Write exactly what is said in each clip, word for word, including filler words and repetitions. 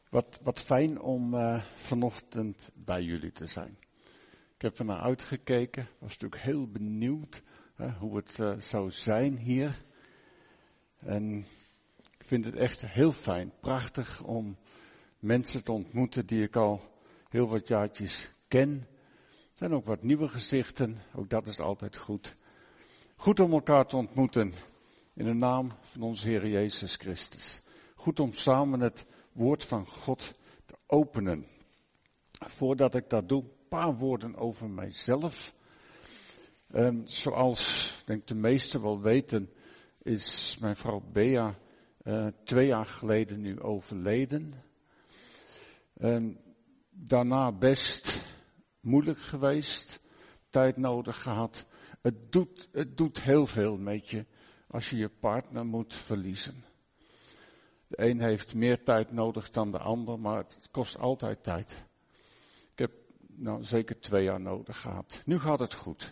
Wat, wat fijn om uh, vanochtend bij jullie te zijn. Ik heb er naar uitgekeken, was natuurlijk heel benieuwd hè, hoe het uh, zou zijn hier. En ik vind het echt heel fijn, prachtig om mensen te ontmoeten die ik al heel wat jaartjes ken. Er zijn ook wat nieuwe gezichten, ook dat is altijd goed. Goed om elkaar te ontmoeten in de naam van onze Heer Jezus Christus. Goed om samen het woord van God te openen. Voordat ik dat doe, een paar woorden over mijzelf. Um, zoals, ik denk de meesten wel weten, is mijn vrouw Bea uh, twee jaar geleden nu overleden. Um, daarna best moeilijk geweest, tijd nodig gehad. Het doet, het doet heel veel met je als je je partner moet verliezen. De een heeft meer tijd nodig dan de ander, maar het kost altijd tijd. Ik heb nou zeker twee jaar nodig gehad. Nu gaat het goed.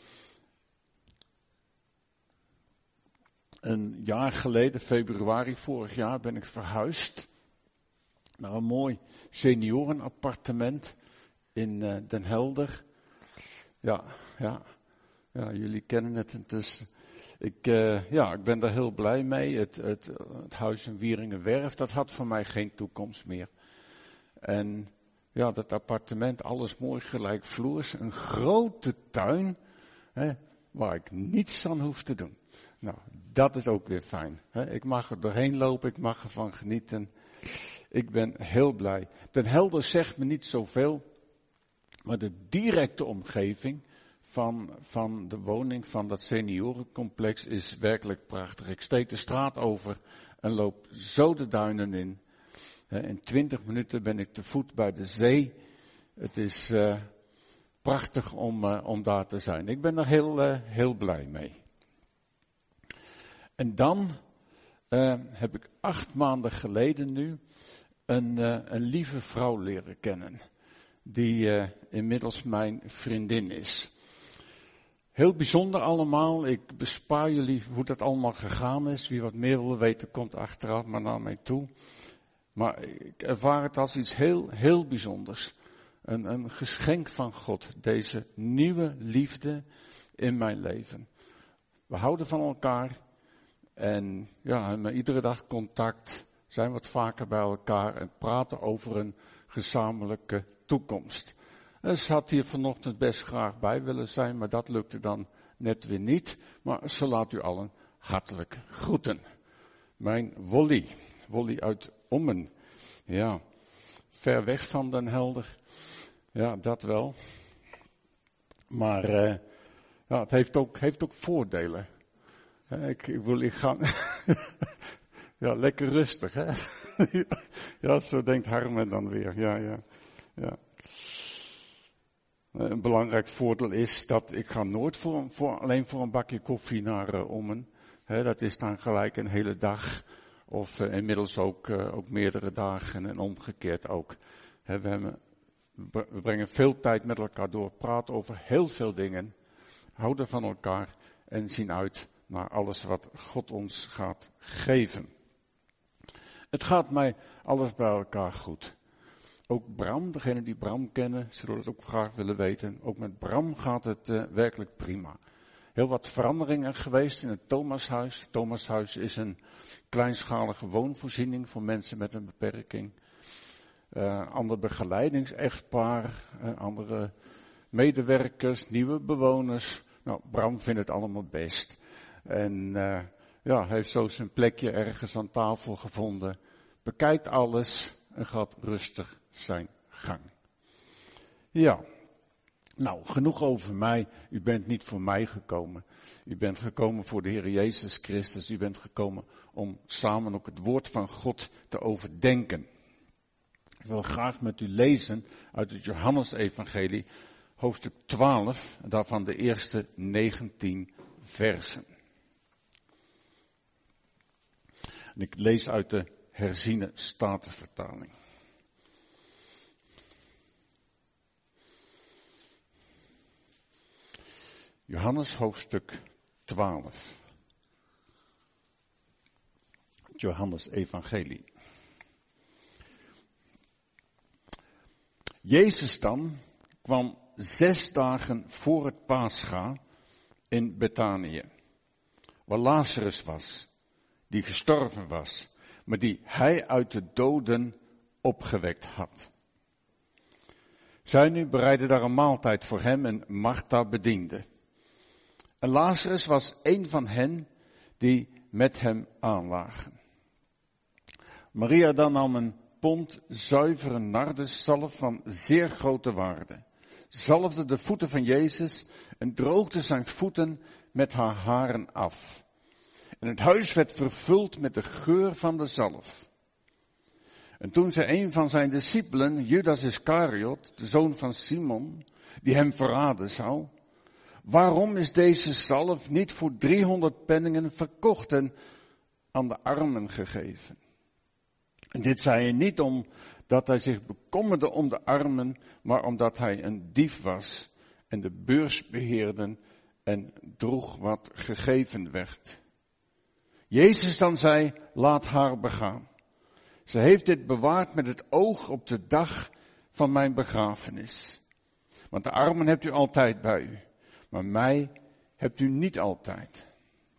Een jaar geleden, februari vorig jaar, ben ik verhuisd naar een mooi seniorenappartement in uh, Den Helder. Ja, ja, ja, jullie kennen het intussen. Ik, uh, ja, ik ben daar heel blij mee. Het, het, het huis in Wieringenwerf, dat had voor mij geen toekomst meer. En ja, dat appartement, alles mooi gelijkvloers. Een grote tuin, hè, waar ik niets aan hoef te doen. Nou, dat is ook weer fijn. Hè. Ik mag er doorheen lopen, ik mag ervan genieten. Ik ben heel blij. Den Helder zegt me niet zoveel, maar de directe omgeving van, van de woning van dat seniorencomplex is werkelijk prachtig. Ik steek de straat over en loop zo de duinen in. In twintig minuten ben ik te voet bij de zee. Het is uh, prachtig om, uh, om daar te zijn. Ik ben er heel, uh, heel blij mee. En dan uh, heb ik acht maanden geleden nu een, uh, een lieve vrouw leren kennen. Die uh, inmiddels mijn vriendin is. Heel bijzonder allemaal. Ik bespaar jullie hoe dat allemaal gegaan is. Wie wat meer wil weten, komt achteraf maar naar mij toe. Maar ik ervaar het als iets heel, heel bijzonders. Een, een geschenk van God. Deze nieuwe liefde in mijn leven. We houden van elkaar. En ja, hebben iedere dag contact. Zijn wat vaker bij elkaar. En praten over een gezamenlijke toekomst. En ze had hier vanochtend best graag bij willen zijn. Maar dat lukte dan net weer niet. Maar ze laat u allen hartelijk groeten. Mijn Wolly. Wolly uit Ommen. Ja, ver weg van Den Helder. Ja, dat wel. Maar uh, ja, het heeft ook, heeft ook voordelen. Ik, ik wil, ik ga... ja, lekker rustig, hè. Ja, zo denkt Harmen dan weer. Ja, ja, ja. Een belangrijk voordeel is dat ik ga nooit voor, voor, alleen voor een bakje koffie naar uh, Ommen. He, dat is dan gelijk een hele dag. Of uh, inmiddels ook, uh, ook meerdere dagen en omgekeerd ook. He, we, hebben, we brengen veel tijd met elkaar door, praten over heel veel dingen. Houden van elkaar en zien uit naar alles wat God ons gaat geven. Het gaat mij alles bij elkaar goed. Ook Bram, degenen die Bram kennen, zullen het ook graag willen weten. Ook met Bram gaat het uh, werkelijk prima. Heel wat veranderingen geweest in het Thomashuis. Het Thomashuis is een kleinschalige woonvoorziening voor mensen met een beperking. Uh, ander begeleidingsechtpaar, uh, andere medewerkers, nieuwe bewoners. Nou, Bram vindt het allemaal best. En uh, ja, heeft zo zijn plekje ergens aan tafel gevonden. Bekijkt alles en gaat rustig zijn gang. Ja, nou, genoeg over mij. U bent niet voor mij gekomen. U bent gekomen voor de Heer Jezus Christus. U bent gekomen om samen ook het woord van God te overdenken. Ik wil graag met u lezen uit het Johannesevangelie, hoofdstuk twaalf, daarvan de eerste negentien versen. En ik lees uit de herziene statenvertaling. Johannes hoofdstuk twaalf. Johannes evangelie. Jezus dan kwam zes dagen voor het Pascha in Betanië, waar Lazarus was, die gestorven was, maar die hij uit de doden opgewekt had. Zij nu bereidden daar een maaltijd voor hem en Martha bediende. En Lazarus was een van hen die met hem aanlagen. Maria dan nam een pond zuivere nardeszalf van zeer grote waarde, zalfde de voeten van Jezus en droogde zijn voeten met haar haren af. En het huis werd vervuld met de geur van de zalf. En toen zei een van zijn discipelen, Judas Iscariot, de zoon van Simon, die hem verraden zou, waarom is deze zalf niet voor driehonderd penningen verkocht en aan de armen gegeven? En dit zei hij niet omdat hij zich bekommerde om de armen, maar omdat hij een dief was en de beurs beheerde en droeg wat gegeven werd. Jezus dan zei, laat haar begaan. Ze heeft dit bewaard met het oog op de dag van mijn begrafenis. Want de armen hebt u altijd bij u, maar mij hebt u niet altijd.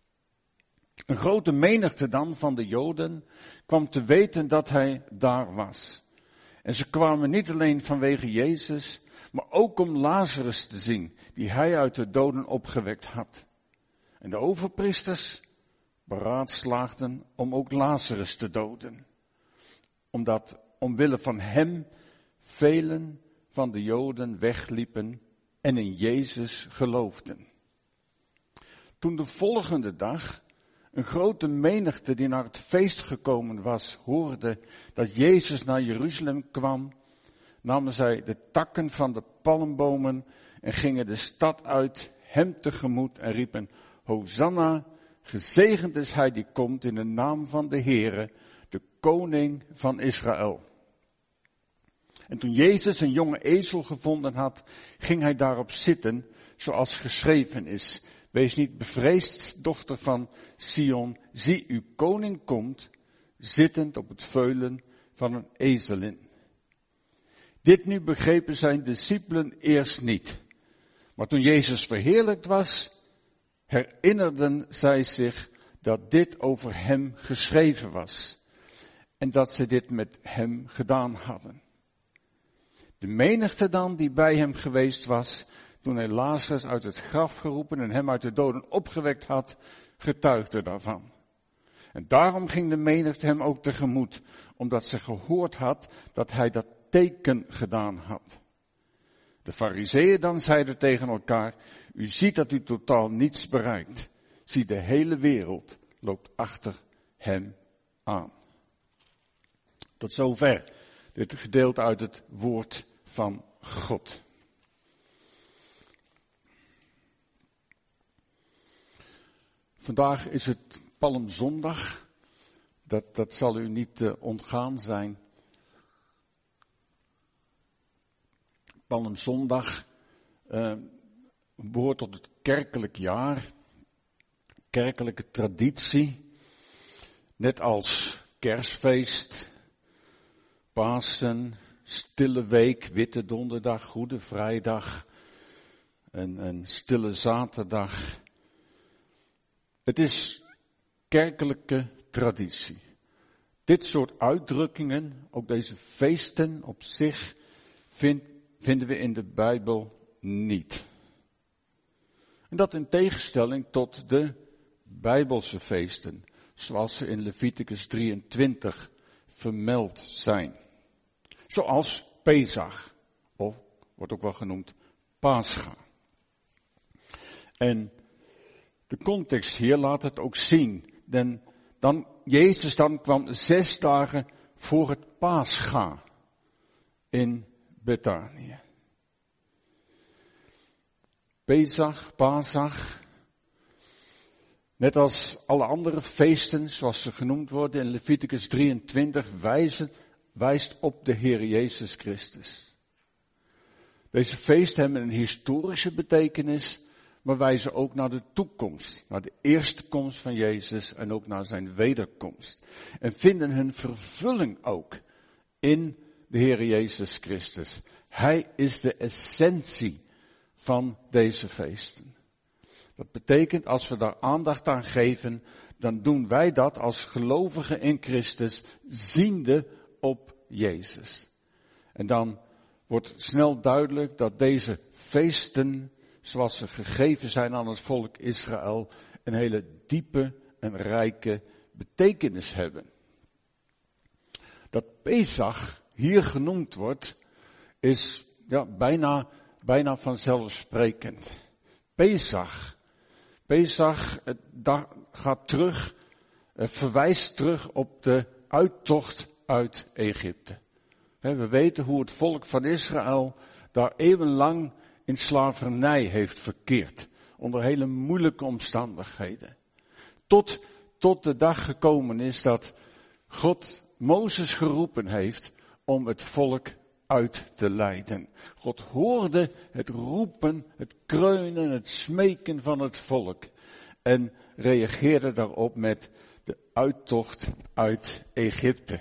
Een grote menigte dan van de Joden kwam te weten dat hij daar was. En ze kwamen niet alleen vanwege Jezus, maar ook om Lazarus te zien, die hij uit de doden opgewekt had. En de overpriesters beraadslaagden om ook Lazarus te doden, omdat omwille van hem velen van de Joden wegliepen en in Jezus geloofden. Toen de volgende dag een grote menigte die naar het feest gekomen was, hoorde dat Jezus naar Jeruzalem kwam, namen zij de takken van de palmbomen en gingen de stad uit hem tegemoet en riepen, Hosanna, gezegend is hij die komt in de naam van de Heere, de koning van Israël. En toen Jezus een jonge ezel gevonden had, ging hij daarop zitten, zoals geschreven is. Wees niet bevreesd, dochter van Sion, zie uw koning komt, zittend op het veulen van een ezelin. Dit nu begrepen zijn discipelen eerst niet. Maar toen Jezus verheerlijkt was, herinnerden zij zich dat dit over hem geschreven was. En dat ze dit met hem gedaan hadden. De menigte dan die bij hem geweest was, toen hij Lazarus uit het graf geroepen en hem uit de doden opgewekt had, getuigde daarvan. En daarom ging de menigte hem ook tegemoet, omdat ze gehoord had dat hij dat teken gedaan had. De Farizeeën dan zeiden tegen elkaar, u ziet dat u totaal niets bereikt. Zie, de hele wereld loopt achter hem aan. Tot zover dit gedeelte uit het woord van God. Vandaag is het Palmzondag. Dat, dat zal u niet uh, ontgaan zijn. Palmzondag uh, behoort tot het kerkelijk jaar. Kerkelijke traditie. Net als Kerstfeest, Pasen, Stille Week, Witte Donderdag, Goede Vrijdag en, en Stille Zaterdag. Het is kerkelijke traditie. Dit soort uitdrukkingen, ook deze feesten op zich, vind, vinden we in de Bijbel niet. En dat in tegenstelling tot de Bijbelse feesten, zoals ze in Leviticus drieëntwintig vermeld zijn. Zoals Pesach, of wordt ook wel genoemd Pascha. En de context hier laat het ook zien. Den, dan, Jezus dan kwam zes dagen voor het Pascha in Betanië. Pesach, Pasach, net als alle andere feesten, zoals ze genoemd worden in Leviticus drieëntwintig, wijzen, wijst op de Heer Jezus Christus. Deze feesten hebben een historische betekenis, maar wijzen ook naar de toekomst, naar de eerste komst van Jezus en ook naar zijn wederkomst. En vinden hun vervulling ook in de Heer Jezus Christus. Hij is de essentie van deze feesten. Dat betekent, als we daar aandacht aan geven, dan doen wij dat als gelovigen in Christus, ziende op Jezus. En dan wordt snel duidelijk dat deze feesten, zoals ze gegeven zijn aan het volk Israël, een hele diepe en rijke betekenis hebben. Dat Pesach hier genoemd wordt, is ja, bijna, bijna vanzelfsprekend. Pesach, Pesach het da- gaat terug, uh, verwijst terug op de uittocht uit Egypte. He, we weten hoe het volk van Israël daar eeuwenlang in slavernij heeft verkeerd. Onder hele moeilijke omstandigheden. Tot, tot de dag gekomen is dat God Mozes geroepen heeft om het volk uit te leiden. God hoorde het roepen, het kreunen, het smeken van het volk. En reageerde daarop met de uittocht uit Egypte.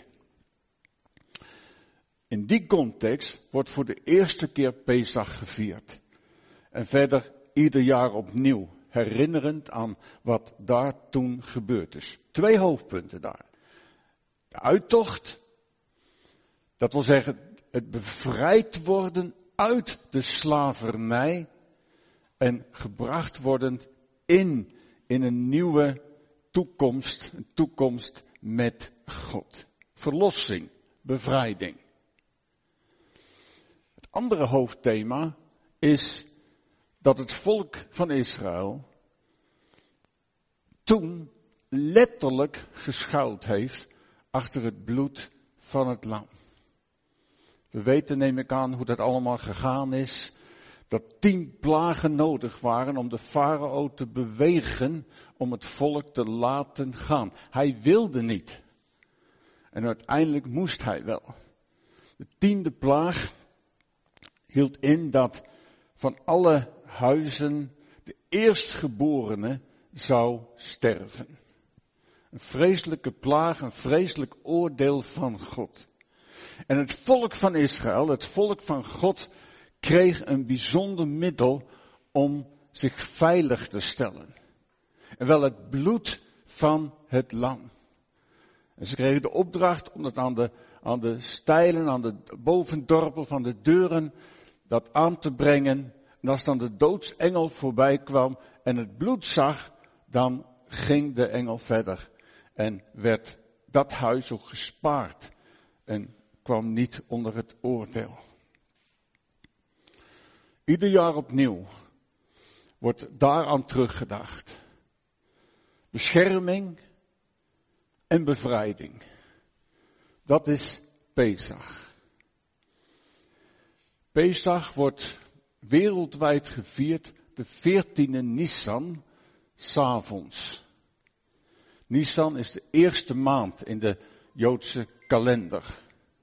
In die context wordt voor de eerste keer Pesach gevierd. En verder ieder jaar opnieuw, herinnerend aan wat daar toen gebeurd is. Twee hoofdpunten daar. De uittocht, dat wil zeggen het bevrijd worden uit de slavernij en gebracht worden in, in een nieuwe toekomst, een toekomst met God. Verlossing, bevrijding. Het andere hoofdthema is dat het volk van Israël toen letterlijk geschuild heeft achter het bloed van het lam. We weten, neem ik aan, hoe dat allemaal gegaan is. Dat tien plagen nodig waren om de farao te bewegen om het volk te laten gaan. Hij wilde niet. En uiteindelijk moest hij wel. De tiende plaag hield in dat van alle huizen de eerstgeborene zou sterven. Een vreselijke plaag, een vreselijk oordeel van God. En het volk van Israël, het volk van God, kreeg een bijzonder middel om zich veilig te stellen. En wel het bloed van het lam. En ze kregen de opdracht om dat aan de, aan de stijlen, aan de bovendorpel van de deuren, dat aan te brengen. En als dan de doodsengel voorbij kwam en het bloed zag, dan ging de engel verder. En werd dat huis ook gespaard. En kwam niet onder het oordeel. Ieder jaar opnieuw wordt daaraan teruggedacht. Bescherming en bevrijding. Dat is Pesach. Pesach wordt wereldwijd gevierd de veertiende Nisan, 's avonds. Nisan is de eerste maand in de Joodse kalender.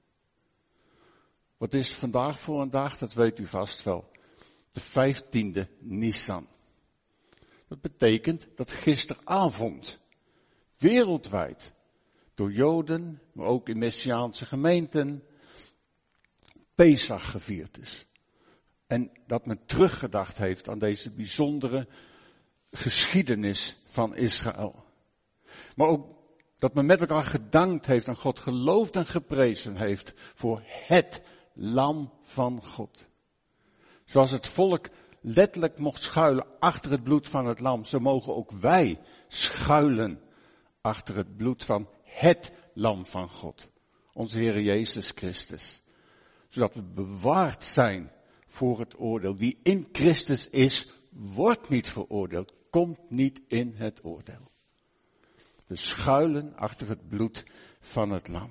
Wat is vandaag voor een dag? Dat weet u vast wel. De vijftiende Nisan. Dat betekent dat gisteravond wereldwijd door Joden, maar ook in Messiaanse gemeenten, Pesach gevierd is. En dat men teruggedacht heeft aan deze bijzondere geschiedenis van Israël. Maar ook dat men met elkaar gedankt heeft en God geloofd en geprezen heeft voor het lam van God. Zoals het volk letterlijk mocht schuilen achter het bloed van het lam, zo mogen ook wij schuilen achter het bloed van het lam van God. Onze Heer Jezus Christus. Zodat we bewaard zijn voor het oordeel. Wie in Christus is, wordt niet veroordeeld, komt niet in het oordeel. We schuilen achter het bloed van het lam.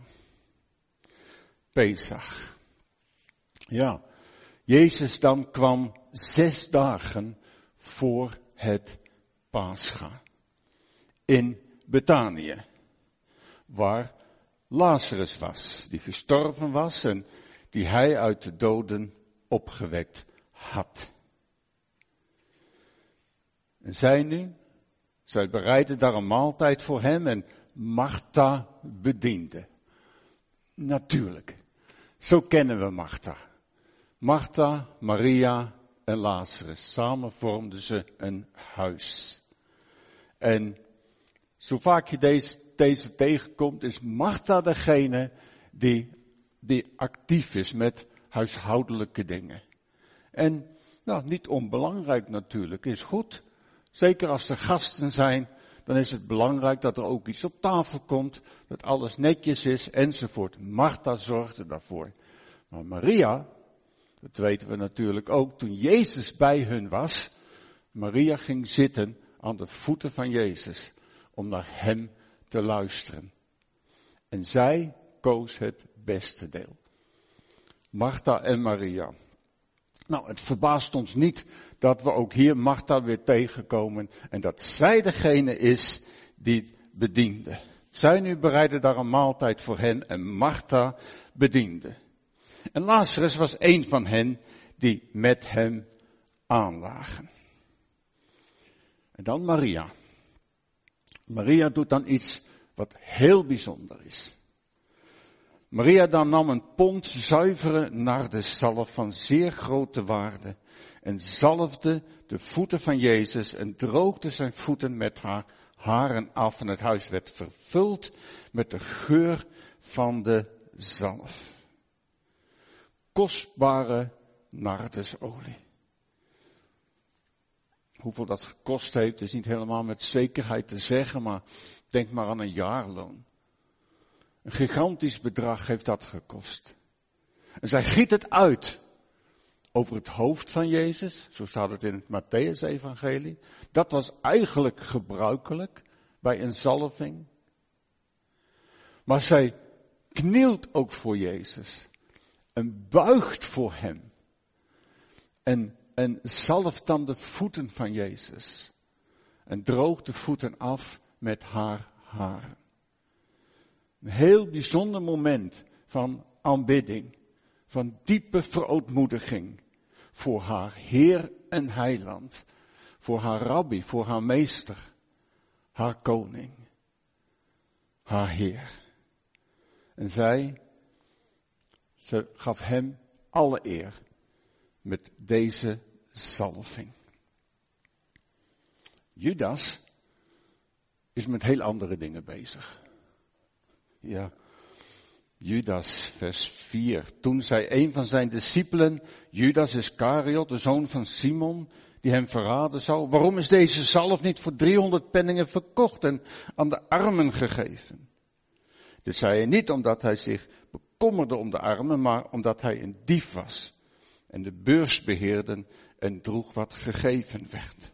Pesach. Ja, Jezus dan kwam zes dagen voor het Pascha. In Betanië. Waar Lazarus was, die gestorven was en die hij uit de doden opgewekt had. En zij nu, zij bereidden daar een maaltijd voor hem en Martha bediende. Natuurlijk, zo kennen we Martha. Martha, Maria en Lazarus. Samen vormden ze een huis. En zo vaak je deze, deze tegenkomt, is Martha degene die, die actief is met huishoudelijke dingen. En nou, niet onbelangrijk natuurlijk, is goed. Zeker als er gasten zijn, dan is het belangrijk dat er ook iets op tafel komt, dat alles netjes is enzovoort. Martha zorgde daarvoor. Maar Maria, dat weten we natuurlijk ook, toen Jezus bij hun was, Maria ging zitten aan de voeten van Jezus om naar hem te luisteren. En zij koos het beste deel. Martha en Maria. Nou, het verbaast ons niet dat we ook hier Martha weer tegenkomen en dat zij degene is die bediende. Zij nu bereidde daar een maaltijd voor hen en Martha bediende. En Lazarus was een van hen die met hem aanlagen. En dan Maria. Maria doet dan iets wat heel bijzonder is. Maria dan nam een pond zuivere nardeszalf van zeer grote waarde en zalfde de voeten van Jezus en droogde zijn voeten met haar haren af en het huis werd vervuld met de geur van de zalf. Kostbare nardesolie. Hoeveel dat gekost heeft is niet helemaal met zekerheid te zeggen, maar denk maar aan een jaarloon. Een gigantisch bedrag heeft dat gekost. En zij giet het uit over het hoofd van Jezus, zo staat het in het Mattheüs-evangelie. Dat was eigenlijk gebruikelijk bij een zalving. Maar zij knielt ook voor Jezus en buigt voor hem. En, en zalft dan de voeten van Jezus en droogt de voeten af met haar haren. Een heel bijzonder moment van aanbidding, van diepe verootmoediging voor haar Heer en Heiland, voor haar rabbi, voor haar meester, haar koning, haar Heer. En zij, ze gaf hem alle eer met deze zalving. Judas is met heel andere dingen bezig. Ja, Judas, vers vier. Toen zei een van zijn discipelen, Judas Iscariot, de zoon van Simon, die hem verraden zou, waarom is deze zalf niet voor driehonderd penningen verkocht en aan de armen gegeven? Dit zei hij niet omdat hij zich bekommerde om de armen, maar omdat hij een dief was en de beurs beheerde en droeg wat gegeven werd.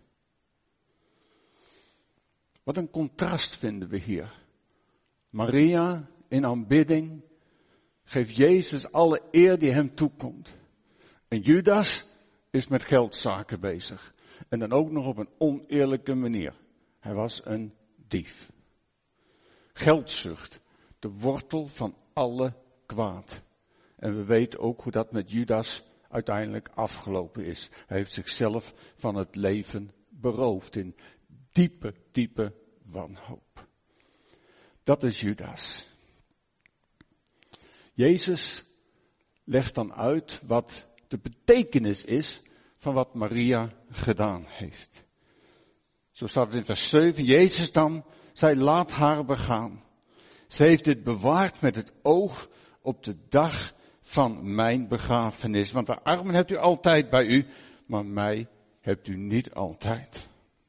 Wat een contrast vinden we hier. Maria in aanbidding geeft Jezus alle eer die hem toekomt. En Judas is met geldzaken bezig. En dan ook nog op een oneerlijke manier. Hij was een dief. Geldzucht, de wortel van alle kwaad. En we weten ook hoe dat met Judas uiteindelijk afgelopen is. Hij heeft zichzelf van het leven beroofd in diepe, diepe wanhoop. Dat is Judas. Jezus legt dan uit wat de betekenis is van wat Maria gedaan heeft. Zo staat het in vers zeven. Jezus dan zei, laat haar begaan. Ze heeft dit bewaard met het oog op de dag van mijn begrafenis. Want de armen hebt u altijd bij u, maar mij hebt u niet altijd.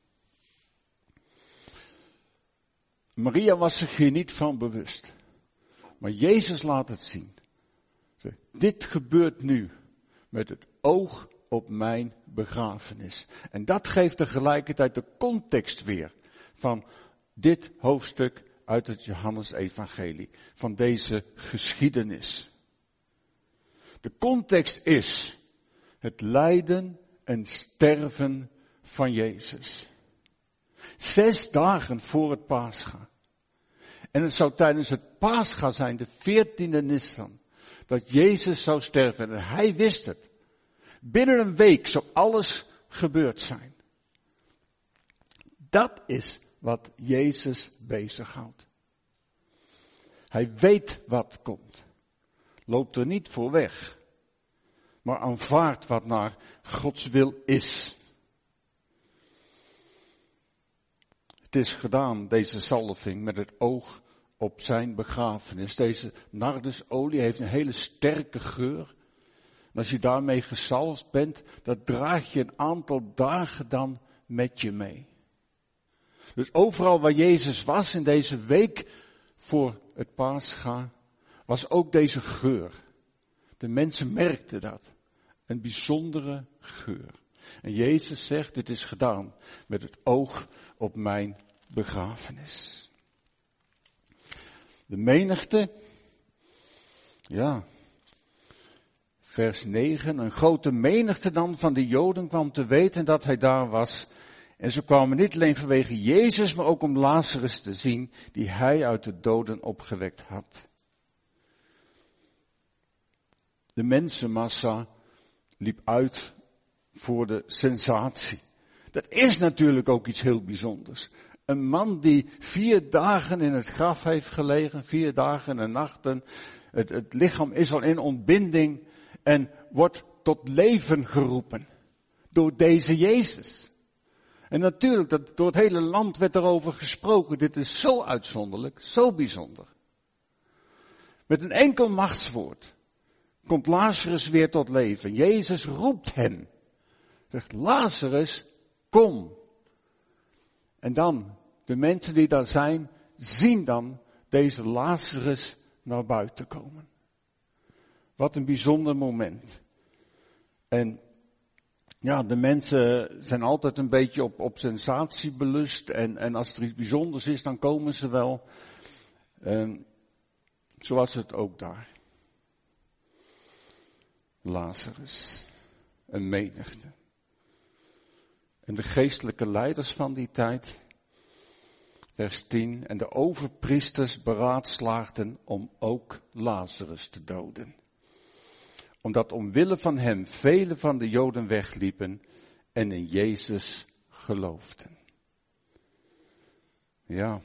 Maria was zich hier niet van bewust. Maar Jezus laat het zien. Dit gebeurt nu met het oog op mijn begrafenis. En dat geeft tegelijkertijd de context weer van dit hoofdstuk uit het Johannes-evangelie. Van deze geschiedenis. De context is het lijden en sterven van Jezus. Zes dagen voor het Pascha. En het zou tijdens het Pascha zijn, de veertiende Nisan, dat Jezus zou sterven. En hij wist het. Binnen een week zou alles gebeurd zijn. Dat is wat Jezus bezighoudt. Hij weet wat komt. Loopt er niet voor weg. maar aanvaard wat naar Gods wil is. Het is gedaan, deze salving, met het oog op zijn begrafenis. Deze nardusolie heeft een hele sterke geur. En als je daarmee gezalfd bent, dat draag je een aantal dagen dan met je mee. Dus overal waar Jezus was in deze week voor het Pascha, was ook deze geur. De mensen merkten dat. Een bijzondere geur. En Jezus zegt, dit is gedaan met het oog op mijn begrafenis. De menigte, ja, vers negen, een grote menigte dan van de Joden kwam te weten dat hij daar was. En ze kwamen niet alleen vanwege Jezus, maar ook om Lazarus te zien, die hij uit de doden opgewekt had. De mensenmassa liep uit voor de sensatie. Dat is natuurlijk ook iets heel bijzonders. Een man die vier dagen in het graf heeft gelegen, vier dagen en nachten. Het, het lichaam is al in ontbinding en wordt tot leven geroepen door deze Jezus. En natuurlijk, dat, door het hele land werd erover gesproken. Dit is zo uitzonderlijk, zo bijzonder. Met een enkel machtswoord komt Lazarus weer tot leven. Jezus roept hem. Zegt, Lazarus, kom. En dan, de mensen die daar zijn, zien dan deze Lazarus naar buiten komen. Wat een bijzonder moment. En ja, de mensen zijn altijd een beetje op, op sensatie belust. En, en als er iets bijzonders is, dan komen ze wel. En zo was het ook daar. Lazarus, een menigte. En de geestelijke leiders van die tijd, vers tien, en de overpriesters beraadslaagden om ook Lazarus te doden. Omdat omwille van hem vele van de Joden wegliepen en in Jezus geloofden. Ja.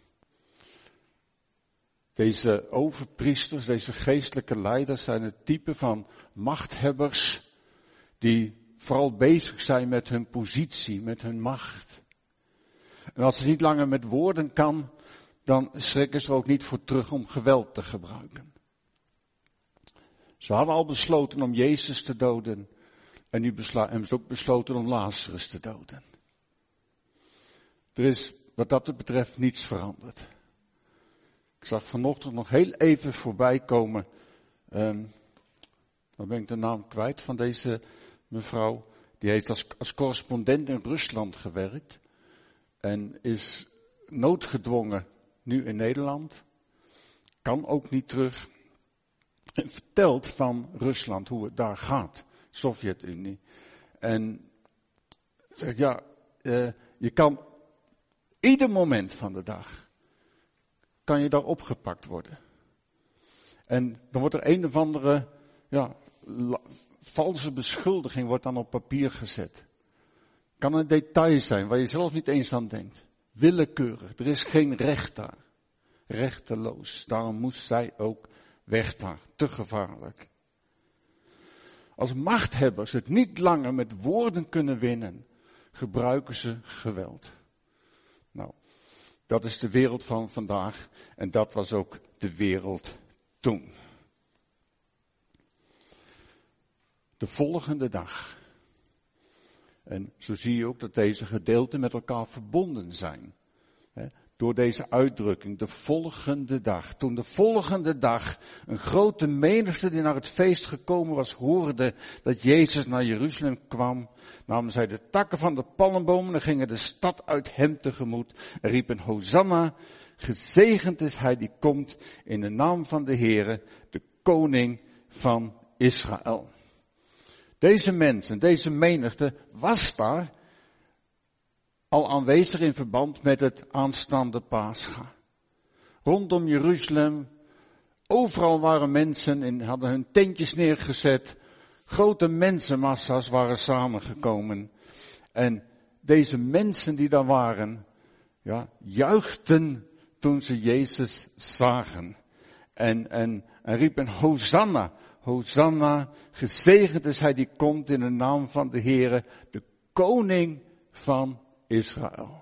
Deze overpriesters, deze geestelijke leiders zijn het type van machthebbers die vooral bezig zijn met hun positie, met hun macht. En als ze niet langer met woorden kan, dan schrikken ze er ook niet voor terug om geweld te gebruiken. Ze hadden al besloten om Jezus te doden en nu besla- hebben ze ook besloten om Lazarus te doden. Er is wat dat betreft niets veranderd. Ik zag vanochtend nog heel even voorbij komen, um, dan ben ik de naam kwijt van deze mevrouw. Die heeft als, als correspondent in Rusland gewerkt en is noodgedwongen nu in Nederland. Kan ook niet terug. En vertelt van Rusland hoe het daar gaat, Sovjet-Unie. En zegt ja, uh, je kan ieder moment van de dag kan je daar opgepakt worden. En dan wordt er een of andere ja, la, valse beschuldiging wordt dan op papier gezet. Kan een detail zijn waar je zelf niet eens aan denkt. Willekeurig, er is geen recht daar. Rechteloos, daarom moest zij ook weg daar, te gevaarlijk. Als machthebbers het niet langer met woorden kunnen winnen, gebruiken ze geweld. Nou, dat is de wereld van vandaag en dat was ook de wereld toen. De volgende dag. En zo zie je ook dat deze gedeelten met elkaar verbonden zijn. He, door deze uitdrukking, de volgende dag. Toen de volgende dag een grote menigte die naar het feest gekomen was, hoorde dat Jezus naar Jeruzalem kwam, namen zij de takken van de palmbomen en gingen de stad uit hem tegemoet en riepen Hosanna, gezegend is hij die komt in de naam van de Heere, de koning van Israël. Deze mensen, deze menigte was daar al aanwezig in verband met het aanstaande Pascha. Rondom Jeruzalem, overal waren mensen en hadden hun tentjes neergezet. Grote mensenmassa's waren samengekomen. En deze mensen die daar waren, ja, juichten toen ze Jezus zagen. En, en, en riepen Hosanna, Hosanna, gezegend is hij die komt in de naam van de Heere, de koning van Israël.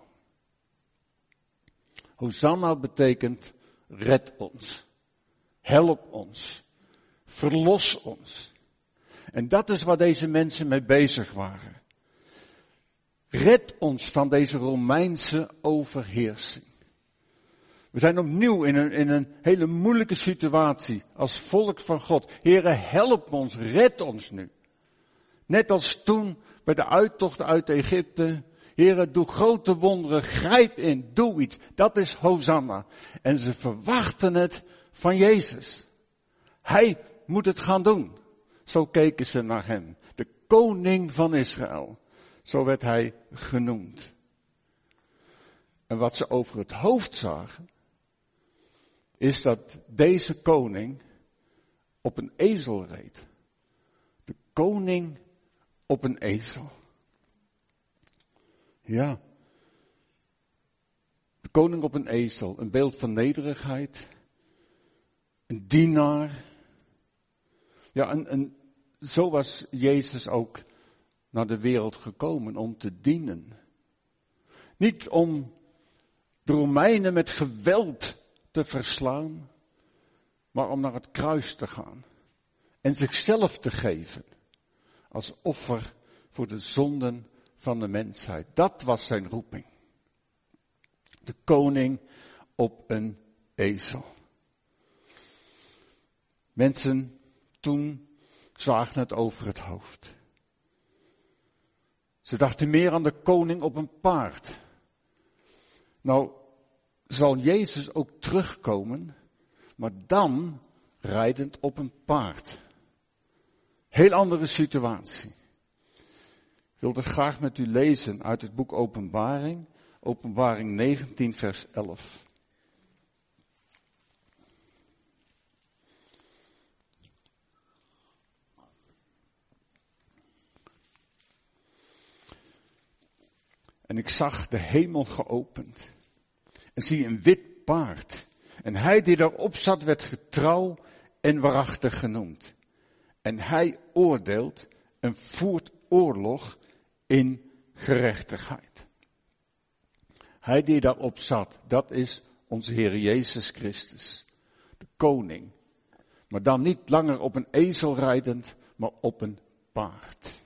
Hosanna betekent red ons, help ons, verlos ons. En dat is waar deze mensen mee bezig waren. Red ons van deze Romeinse overheersing. We zijn opnieuw in een, in een hele moeilijke situatie als volk van God. Heere, help ons, red ons nu. Net als toen bij de uittocht uit Egypte. Heere, doe grote wonderen, grijp in, doe iets. Dat is Hosanna. En ze verwachten het van Jezus. Hij moet het gaan doen. Zo keken ze naar hem. De koning van Israël. Zo werd hij genoemd. En wat ze over het hoofd zagen, is dat deze koning op een ezel reed. De koning op een ezel. Ja. De koning op een ezel. Een beeld van nederigheid. Een dienaar. Ja, en, en zo was Jezus ook naar de wereld gekomen om te dienen. Niet om de Romeinen met geweld te verslaan, maar om naar het kruis te gaan en zichzelf te geven als offer voor de zonden van de mensheid. Dat was zijn roeping. De koning op een ezel. Mensen toen zagen het over het hoofd. Ze dachten meer aan de koning op een paard. Nou, zal Jezus ook terugkomen, maar dan rijdend op een paard. Heel andere situatie. Ik wil het graag met u lezen uit het boek Openbaring, Openbaring negentien vers elf. En ik zag de hemel geopend. En zie een wit paard. En hij die daarop zat werd getrouw en waarachtig genoemd. En hij oordeelt en voert oorlog in gerechtigheid. Hij die daarop zat, dat is onze Heer Jezus Christus. De koning. Maar dan niet langer op een ezel rijdend, maar op een paard.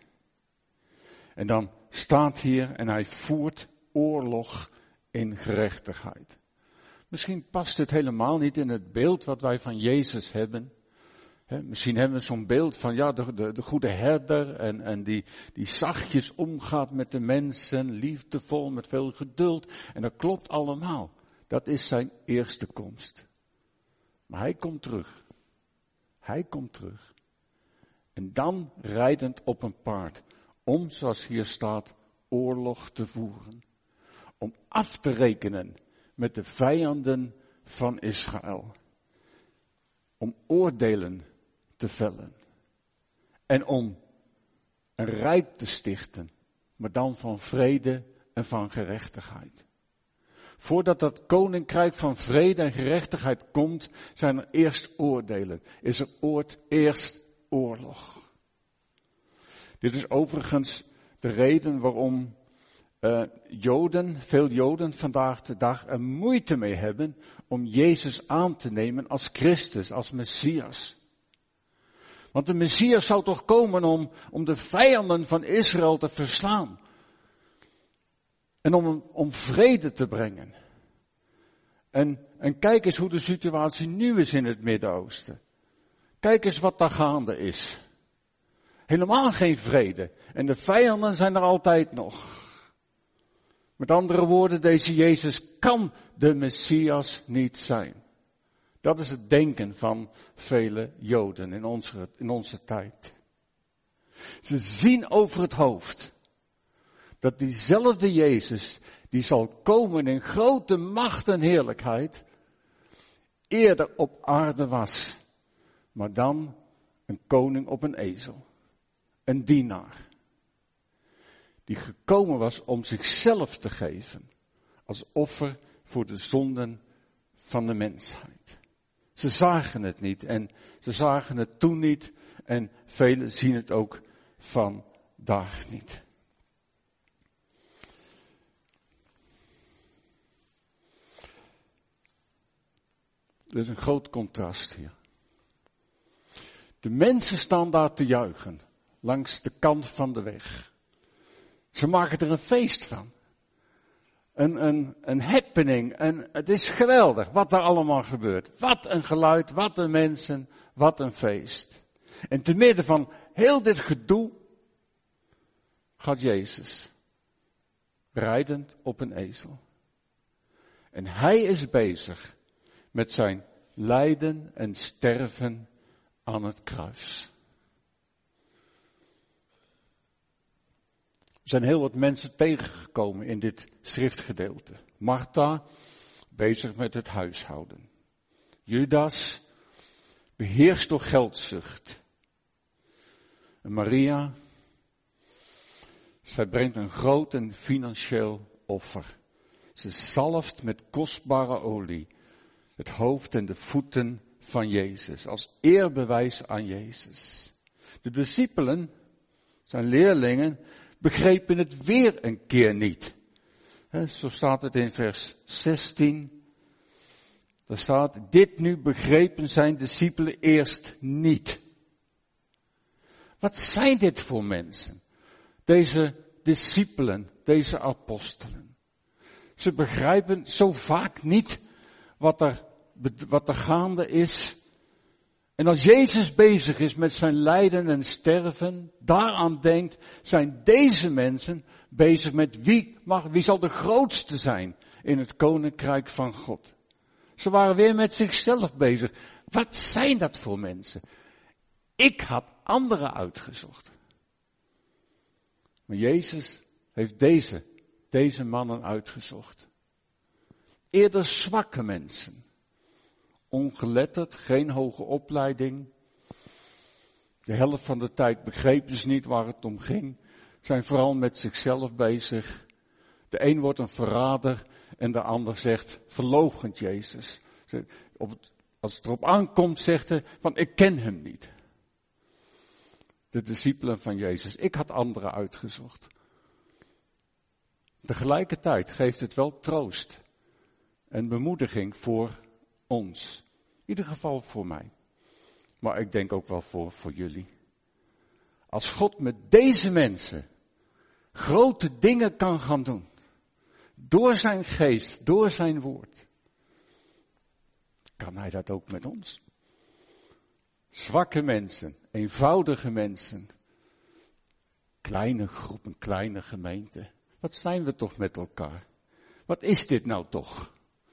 En dan staat hier en hij voert oorlog in gerechtigheid. Misschien past het helemaal niet in het beeld wat wij van Jezus hebben. He, misschien hebben we zo'n beeld van ja, de, de, de goede herder en, en die, die zachtjes omgaat met de mensen, liefdevol, met veel geduld. En dat klopt allemaal. Dat is zijn eerste komst. Maar hij komt terug. Hij komt terug. En dan rijdend op een paard. Om, zoals hier staat, oorlog te voeren. Om af te rekenen met de vijanden van Israël. Om oordelen te vellen. En om een rijk te stichten, maar dan van vrede en van gerechtigheid. Voordat dat koninkrijk van vrede en gerechtigheid komt, zijn er eerst oordelen. Is er ooit eerst oorlog. Dit is overigens de reden waarom uh, Joden, veel Joden vandaag de dag er moeite mee hebben om Jezus aan te nemen als Christus, als Messias. Want de Messias zou toch komen om, om de vijanden van Israël te verslaan. En om, om vrede te brengen. En, en kijk eens hoe de situatie nu is in het Midden-Oosten. Kijk eens wat daar gaande is. Helemaal geen vrede. En de vijanden zijn er altijd nog. Met andere woorden, deze Jezus kan de Messias niet zijn. Dat is het denken van vele Joden in onze, in onze tijd. Ze zien over het hoofd dat diezelfde Jezus, die zal komen in grote macht en heerlijkheid, eerder op aarde was. Maar dan een koning op een ezel. Een dienaar. Die gekomen was om zichzelf te geven. Als offer voor de zonden van de mensheid. Ze zagen het niet en ze zagen het toen niet en velen zien het ook vandaag niet. Er is een groot contrast hier. De mensen staan daar te juichen, langs de kant van de weg. Ze maken er een feest van. Een, een, een happening, en het is geweldig wat er allemaal gebeurt. Wat een geluid, wat een mensen, wat een feest. En te midden van heel dit gedoe gaat Jezus rijdend op een ezel. En hij is bezig met zijn lijden en sterven aan het kruis. Er zijn heel wat mensen tegengekomen in dit schriftgedeelte. Martha, bezig met het huishouden. Judas, beheerst door geldzucht. En Maria, zij brengt een groot en financieel offer. Ze zalft met kostbare olie het hoofd en de voeten van Jezus, als eerbewijs aan Jezus. De discipelen, zijn leerlingen, begrepen het weer een keer niet. He, zo staat het in vers zestien. Daar staat, dit nu begrepen zijn discipelen eerst niet. Wat zijn dit voor mensen? Deze discipelen, deze apostelen. Ze begrijpen zo vaak niet wat er, wat er gaande is. En als Jezus bezig is met zijn lijden en sterven, daaraan denkt, zijn deze mensen bezig met wie, mag, wie zal de grootste zijn in het koninkrijk van God. Ze waren weer met zichzelf bezig. Wat zijn dat voor mensen? Ik had anderen uitgezocht. Maar Jezus heeft deze, deze mannen uitgezocht. Eerder zwakke mensen. Ongeletterd, geen hoge opleiding. De helft van de tijd begrepen ze niet waar het om ging. Zijn vooral met zichzelf bezig. De een wordt een verrader en de ander zegt, verloochent Jezus. Op het, als het erop aankomt, zegt hij, van ik ken hem niet. De discipelen van Jezus, ik had anderen uitgezocht. Tegelijkertijd geeft het wel troost en bemoediging voor ons. In ieder geval voor mij. Maar ik denk ook wel voor, voor jullie. Als God met deze mensen grote dingen kan gaan doen. Door zijn geest, door zijn woord. Kan hij dat ook met ons? Zwakke mensen, eenvoudige mensen. Kleine groepen, kleine gemeenten. Wat zijn we toch met elkaar? Wat is dit nou toch?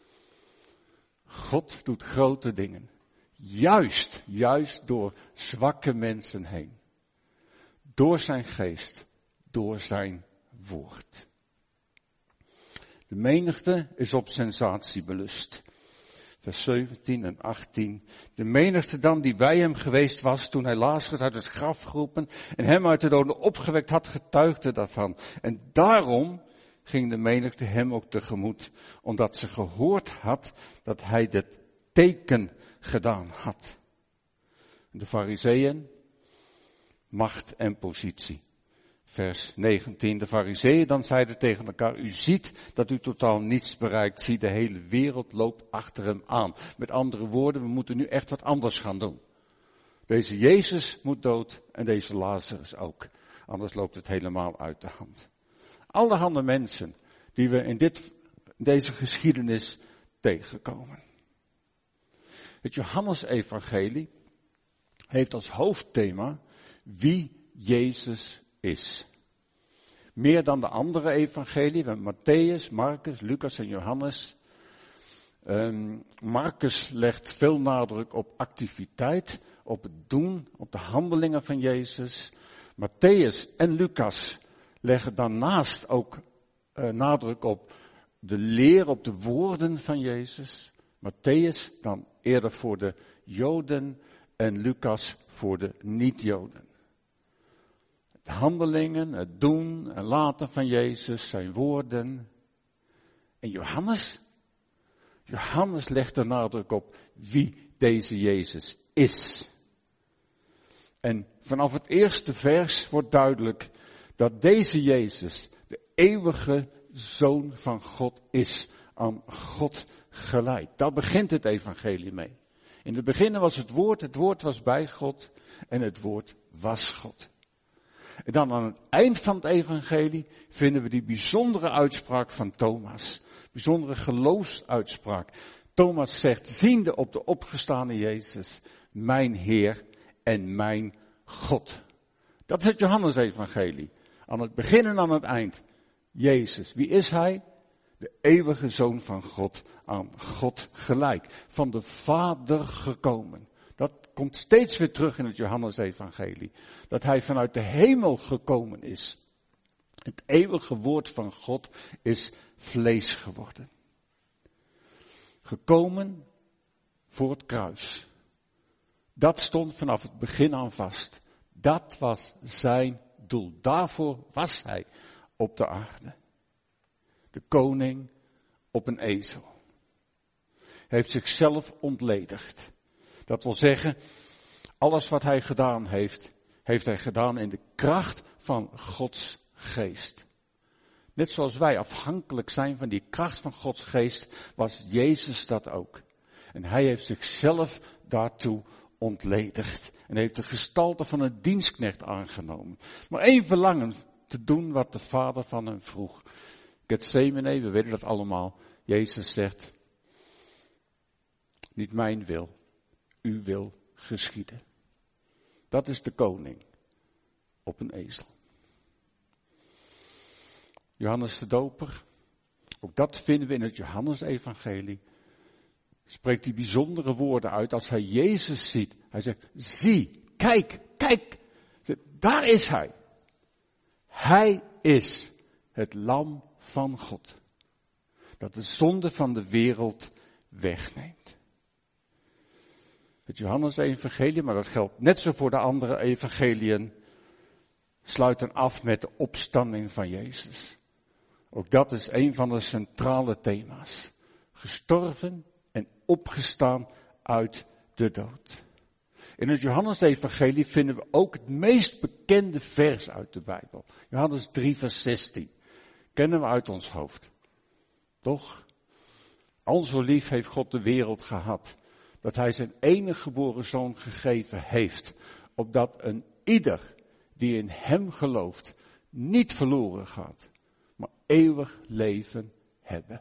God doet grote dingen. Juist, juist door zwakke mensen heen. Door zijn geest, door zijn woord. De menigte is op sensatie belust. Vers zeventien en achttien. De menigte dan die bij hem geweest was toen hij Lazarus uit het graf geroepen en hem uit de doden opgewekt had, getuigde daarvan. En daarom ging de menigte hem ook tegemoet, omdat ze gehoord had dat hij dit teken gedaan had. De Farizeeën, macht en positie. Vers negentien, de Farizeeën dan zeiden tegen elkaar, u ziet dat u totaal niets bereikt. Zie, de hele wereld loopt achter hem aan. Met andere woorden, we moeten nu echt wat anders gaan doen. Deze Jezus moet dood en deze Lazarus ook. Anders loopt het helemaal uit de hand. Allerhande mensen die we in dit, deze geschiedenis tegenkomen. Het Johannesevangelie heeft als hoofdthema wie Jezus is. Meer dan de andere evangelie, we hebben Matthäus, Marcus, Lucas en Johannes. Um, Marcus legt veel nadruk op activiteit, op het doen, op de handelingen van Jezus. Matthäus en Lucas leggen daarnaast ook uh, nadruk op de leer, op de woorden van Jezus. Matthäus dan eerder voor de Joden en Lucas voor de niet-Joden. De handelingen, het doen en laten van Jezus, zijn woorden. En Johannes? Johannes legt er nadruk op wie deze Jezus is. En vanaf het eerste vers wordt duidelijk dat deze Jezus de eeuwige Zoon van God is, aan God gelijk. Daar begint het evangelie mee. In het begin was het woord, het woord was bij God en het woord was God. En dan aan het eind van het evangelie vinden we die bijzondere uitspraak van Thomas. Bijzondere geloofsuitspraak. Thomas zegt, ziende op de opgestane Jezus, mijn Heer en mijn God. Dat is het Johannes-evangelie. Aan het begin en aan het eind. Jezus, wie is hij? De eeuwige Zoon van God, aan God gelijk. Van de Vader gekomen. Dat komt steeds weer terug in het Johannes-evangelie. Dat hij vanuit de hemel gekomen is. Het eeuwige woord van God is vlees geworden. Gekomen voor het kruis. Dat stond vanaf het begin aan vast. Dat was zijn doel. Daarvoor was hij op de aarde. De koning op een ezel. Hij heeft zichzelf ontledigd. Dat wil zeggen, alles wat hij gedaan heeft, heeft hij gedaan in de kracht van Gods geest. Net zoals wij afhankelijk zijn van die kracht van Gods geest, was Jezus dat ook. En hij heeft zichzelf daartoe ontledigd. En heeft de gestalte van een dienstknecht aangenomen. Maar één verlangen te doen wat de Vader van hem vroeg. Getsemane, we weten dat allemaal. Jezus zegt, niet mijn wil, uw wil geschieden. Dat is de koning op een ezel. Johannes de Doper, ook dat vinden we in het Johannes-evangelie, spreekt die bijzondere woorden uit als hij Jezus ziet. Hij zegt, zie, kijk, kijk, daar is hij. Hij is het lam van God, dat de zonde van de wereld wegneemt. Het Johannes-evangelie, maar dat geldt net zo voor de andere evangeliën, sluit dan af met de opstanding van Jezus. Ook dat is een van de centrale thema's. Gestorven en opgestaan uit de dood. In het Johannes-evangelie vinden we ook het meest bekende vers uit de Bijbel. Johannes drie vers zestien. Kennen we uit ons hoofd. Toch? Al zo lief heeft God de wereld gehad, dat hij zijn enige geboren zoon gegeven heeft, opdat een ieder die in hem gelooft, niet verloren gaat, maar eeuwig leven hebben.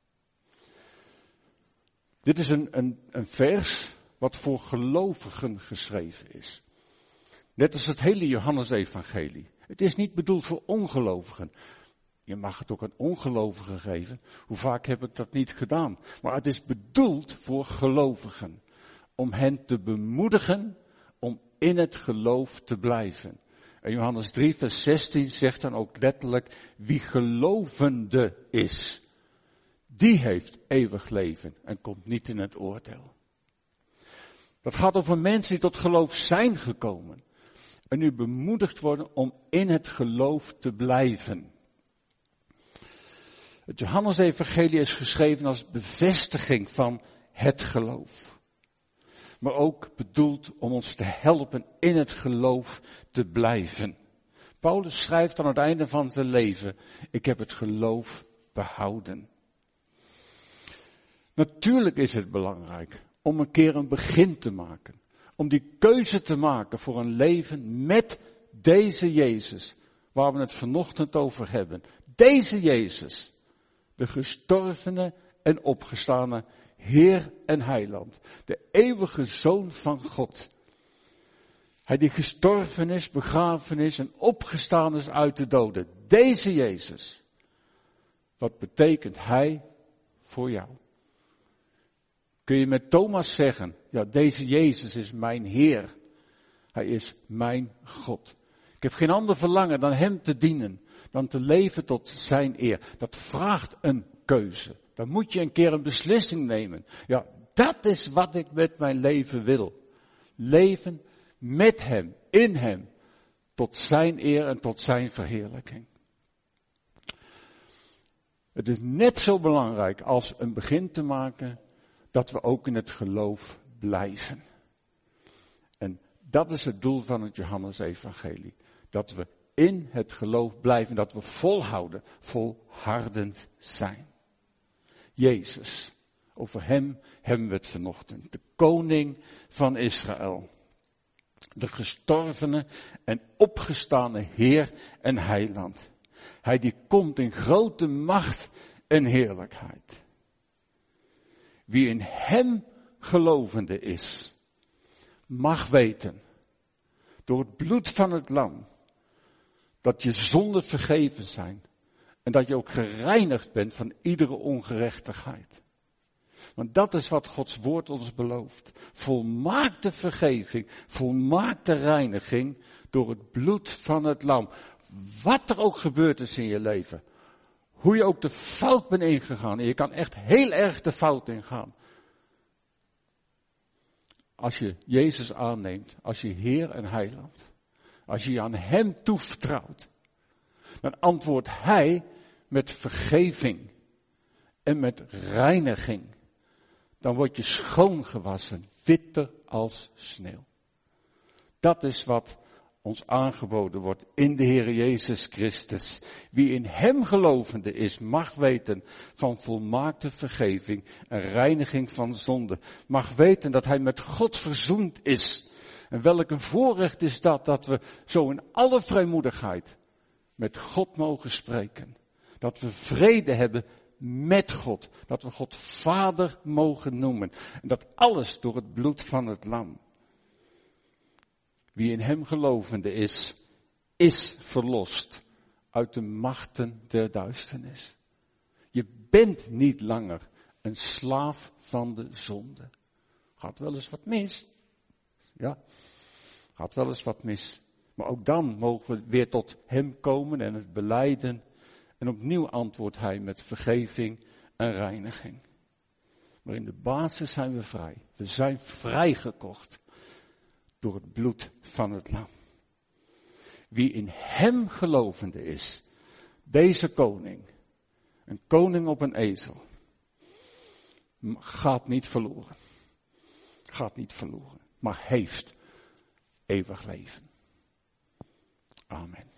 Dit is een, een, een vers wat voor gelovigen geschreven is. Net als het hele Johannes-evangelie. Het is niet bedoeld voor ongelovigen. Je mag het ook aan ongelovigen geven. Hoe vaak heb ik dat niet gedaan? Maar het is bedoeld voor gelovigen. Om hen te bemoedigen om in het geloof te blijven. En Johannes drie vers zestien zegt dan ook letterlijk, wie gelovende is, die heeft eeuwig leven en komt niet in het oordeel. Dat gaat over mensen die tot geloof zijn gekomen. En nu bemoedigd worden om in het geloof te blijven. Het Johannes-evangelie is geschreven als bevestiging van het geloof. Maar ook bedoeld om ons te helpen in het geloof te blijven. Paulus schrijft aan het einde van zijn leven, ik heb het geloof behouden. Natuurlijk is het belangrijk om een keer een begin te maken. Om die keuze te maken voor een leven met deze Jezus, waar we het vanochtend over hebben. Deze Jezus, de gestorvene en opgestane Heer en Heiland. De eeuwige Zoon van God. Hij die gestorven is, begraven is en opgestaan is uit de doden. Deze Jezus. Wat betekent Hij voor jou? Kun je met Thomas zeggen, ja, deze Jezus is mijn Heer. Hij is mijn God. Ik heb geen ander verlangen dan Hem te dienen, dan te leven tot Zijn eer. Dat vraagt een keuze. Dan moet je een keer een beslissing nemen. Ja, dat is wat ik met mijn leven wil. Leven met Hem, in Hem, tot Zijn eer en tot Zijn verheerlijking. Het is net zo belangrijk als een begin te maken, dat we ook in het geloof blijven. En Dat is het doel van het Johannes-evangelie. Dat we in het geloof blijven, dat we volhouden, volhardend zijn. Jezus, over hem hebben we het vanochtend. De koning van Israël. De gestorvene en opgestane Heer en Heiland. Hij die komt in grote macht en heerlijkheid. Wie in hem gelovende is, mag weten, door het bloed van het lam, dat je zonden vergeven zijn. En dat je ook gereinigd bent van iedere ongerechtigheid. Want dat is wat Gods woord ons belooft. Volmaakte vergeving, volmaakte reiniging door het bloed van het lam. Wat er ook gebeurd is in je leven. Hoe je ook de fout bent ingegaan. En je kan echt heel erg de fout ingaan. Als je Jezus aanneemt, als je Heer en Heiland. Als je je aan hem toevertrouwt. Dan antwoordt hij met vergeving. En met reiniging. Dan word je schoongewassen, witter als sneeuw. Dat is wat ons aangeboden wordt in de Heer Jezus Christus. Wie in hem gelovende is, mag weten van volmaakte vergeving en reiniging van zonde. Mag weten dat hij met God verzoend is. En welk een voorrecht is dat, dat we zo in alle vrijmoedigheid met God mogen spreken. Dat we vrede hebben met God. Dat we God Vader mogen noemen. En dat alles door het bloed van het lam. Wie in hem gelovende is, is verlost uit de machten der duisternis. Je bent niet langer een slaaf van de zonde. Gaat wel eens wat mis. Ja, gaat wel eens wat mis. Maar ook dan mogen we weer tot hem komen en het belijden. En opnieuw antwoordt hij met vergeving en reiniging. Maar in de basis zijn we vrij. We zijn vrijgekocht door het bloed van het lam. Wie in hem gelovende is, deze koning, een koning op een ezel, gaat niet verloren. Gaat niet verloren, maar heeft eeuwig leven. Amen.